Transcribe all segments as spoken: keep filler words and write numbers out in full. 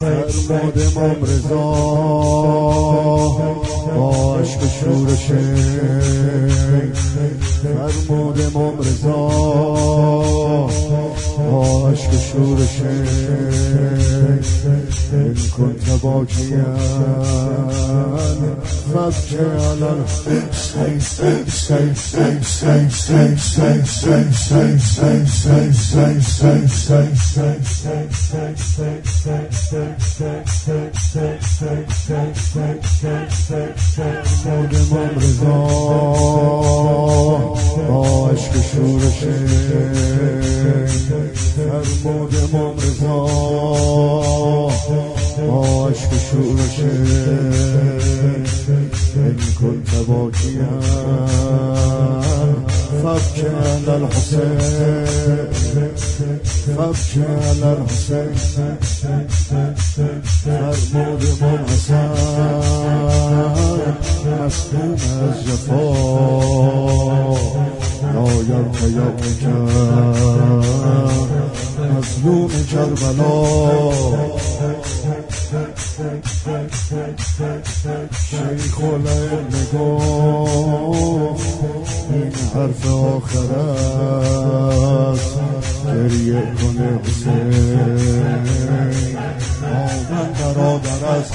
فرمود امام رضا با عشق شورش فرمود امام رضا با عشق شورش إن كنت باكيا فابكي على الحسين فرمود امام رضا با عشق شورش فرمود امام رضا با عشق شورش إن كنت باكيا فابكي على الحسين فابكي على الحسين فرمود امام حسن مصدوم از جفا لا یبقى یبقى مظلوم کربلا شیخ العلم گفت این حرف آخر است گریه کنه حسین آمن برادر است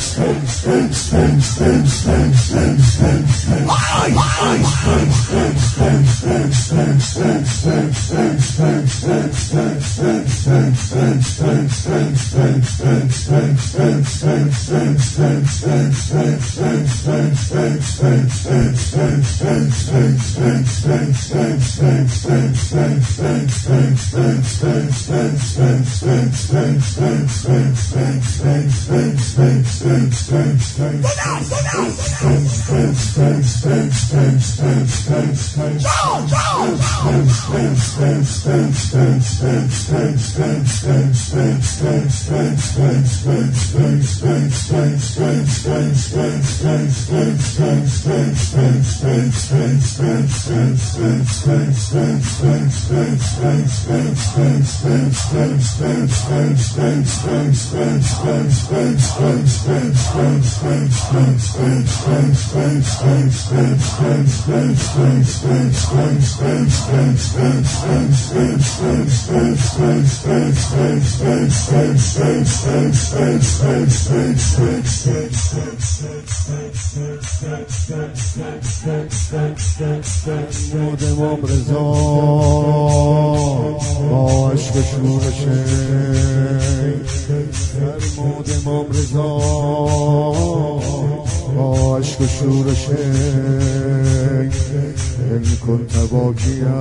فرمود امام رضا با عشق شورش فرمود امام رضا با عشق شورش إن كنت باكيا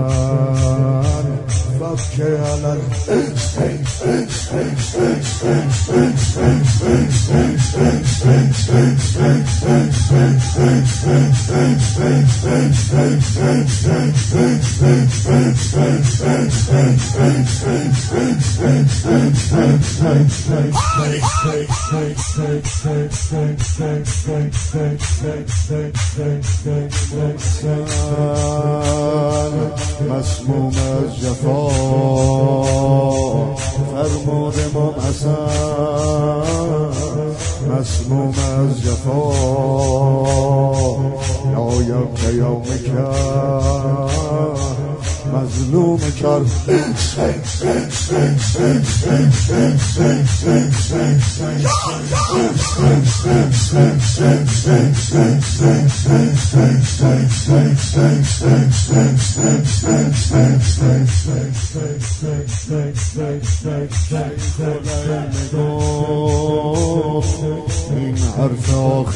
فابكي على مسموم از جفا فرمود امام حسن مسموم از جفا لا یبقى یومک مظلوم کرد این حرف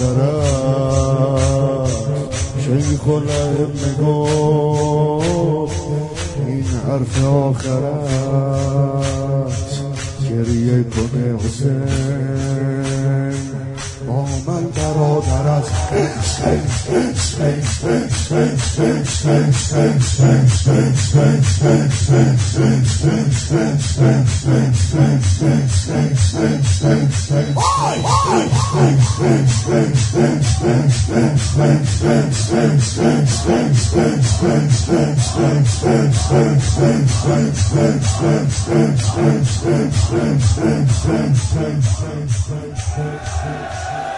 آخرت شیخ العلم گفت این حرف آخرت گریه کنه حسین کامل برادر است. Thank you.